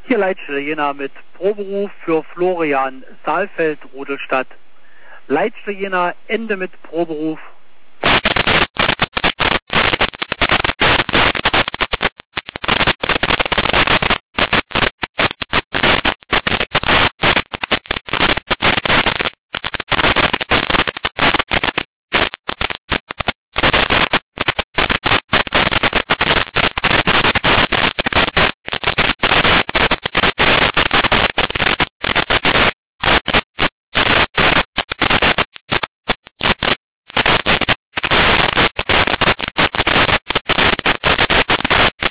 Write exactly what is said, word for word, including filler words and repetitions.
Hier Leitstelle Jena mit Proberuf für Florian Saalfeld, Rudolstadt. Leitstelle Jena, Ende mit Proberuf.